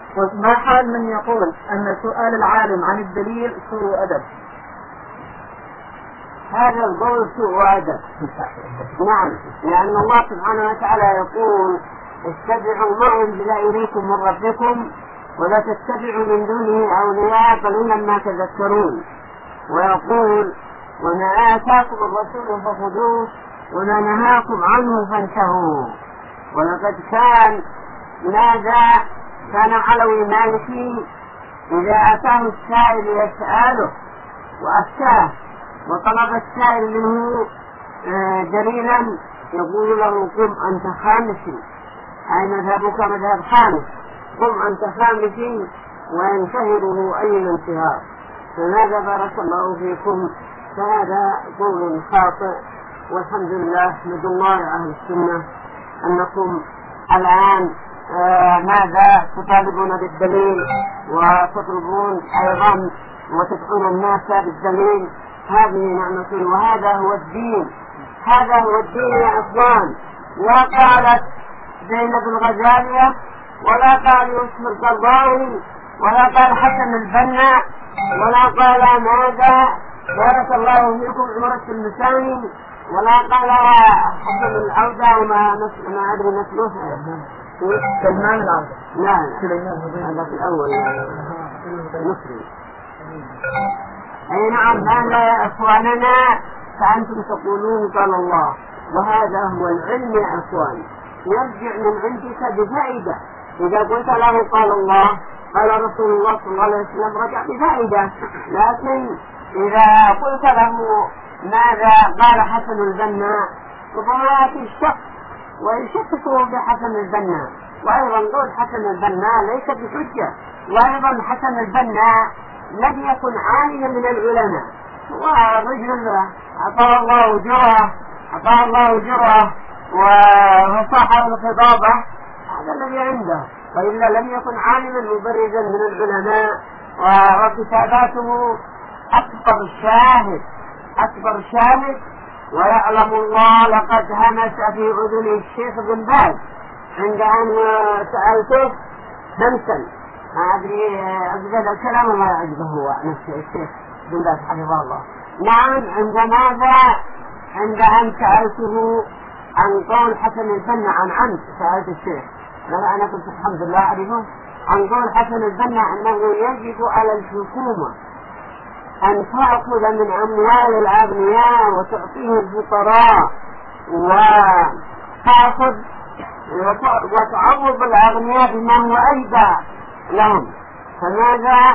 وما حال من يقول أن سؤال العالم عن الدليل سوء أدب؟ هذا القول سوء أدب. نعم، لأن الله سبحانه وتعالى يقول اتبعوا ما أنزل إليكم من ربكم ولا تتبعوا من دونه أولياء قليلا ما تذكرون. ويقول وما آتاكم الرسول فخذوه وما نهاكم عنه فانتهوا. ولقد كان ماذا كان علوي مالكي إذا أتاه السائل يسأله وأفتاه وطلب السائل منه دليلا يقول له قم أنت خامسي، أي مذهبك مذهب خامس، قم أنت خامسي، وينتهره أي الانتهار. فماذا بارك الله فيكم؟ فهذا قول خاطئ، والحمد لله ندعو الله أهل السنة أنكم الآن ماذا تطالبون بالدليل وتطلبون أيضا وتدعون الناس بالدليل. هذه نعمة وهذا هو الدين، هذا هو الدين يا إخوان. لا قالت زينب الغزالية ولا قال يوسف القرضاوي ولا قال حسن البنا ولا قال ماذا بارك الله فيكم عمرة المساني ولا قال حسن العودة وما أدري نسله سلمان العودة. لا هذا في الأول مصري. أي نعم، هذا يا إخواننا فأنتم تقولون قال الله، وهذا هو العلم يا إخوان، يرجع من عندك بفائدة. إذا قلت له قال الله قال رسول الله صلى الله عليه وسلم رجع بفائدة. لكن إذا قلت له ماذا قال حسن البنا ربما يأتي الشك ويشككه بحسن البنا، وأيضا قول حسن البنا ليس بحجة، وأيضا حسن البنا لم يكن عالما من العلماء، ورجل أعطاه الله جرأة وفصاحة الخطابة، هذا الذي عنده، وإلا لم يكن عالما مبرزا من العلماء. وكتاباته أكبر شاهد ويعلم الله لقد همس في أذن الشيخ بن باز عند أن سألته همسا، ما أدري أجد الكلام وما أجده هو نفسه الشيخ بن باز حفظه الله. نعم، عند ماذا؟ عند أن سألته عن قول حسن البنا عن عمد، سألت الشيخ أنا كنت الحمد لله أعرفه عن قول حسن البنا أنه يجب على الحكومة أن تأخذ من أموال الأغنياء وتعطيه الفقراء وتعوض الأغنياء بما هو أيضا لهم. فماذا؟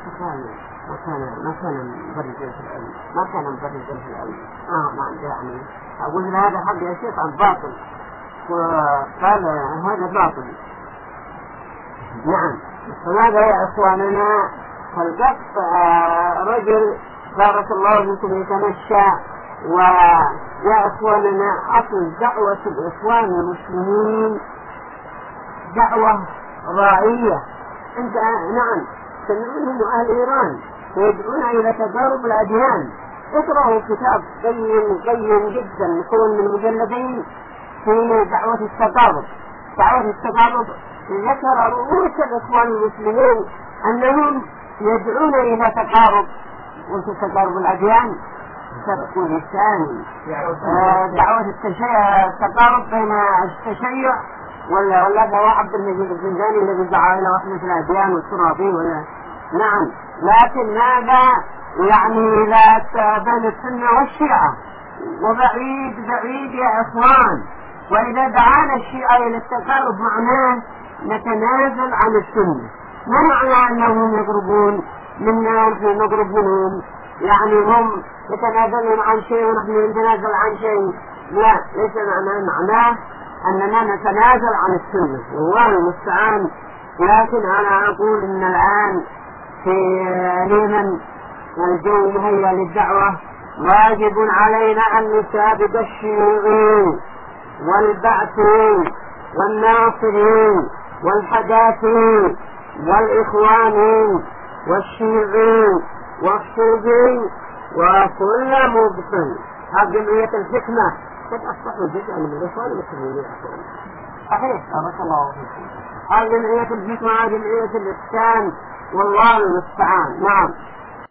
ما كان مبرزا في العلم. ما عنده يعني أقول هذا حق يا شيخ عن باطل، وقال هذا باطل. نعم، فماذا يا إخواننا؟ فالقط رجل بارك الله فيكم يتمشى. ويا إخواننا أصل دعوة الإخوان المسلمين دعوة رائية. أنت نعم سمعونهم أهل إيران ويدعون إلى تقارب الأديان. اقرأوا كتاب قيم جدا مكون من مجلدين في دعوة التقارب. ذكر رؤوس الإخوان المسلمين أنهم يدعون إلى تقارب تقارب الأديان. تقول الثاني دعوة التقارب بين التشيع ولا هو عبد المجيد الزنجاني الذي دعا إلى وحدة الأديان والترابي ولا. نعم، لكن ماذا يعني لا بين السنة والشيعة، وبعيد يا إخوان. وإذا دعانا الشيعة إلى التقارب معناه نتنازل عن السنة، ما معنى أنهم يقربون منا ونحن نقرب منهم، يعني هم يتنازلون عن شيء ونحن نتنازل عن شيء. لا، ليس معناه أننا نتنازل عن السنة، والله المستعان. لكن أنا أقول إن الآن في اليمن والجو مهيأ للدعوة، واجب علينا أن نسابق الشيوعيين والبعثيين والناصرين والحداثين والإخوانين والشيوعيين والصوفيين وكل مبطل. هذه جمعية الحكمة قد أصبحوا جزءا من الإخوان المسلمين. صحيح، بارك الله فيكم. أو جمعية الحكمة أو جمعية الإحسان، والله المستعان. نعم.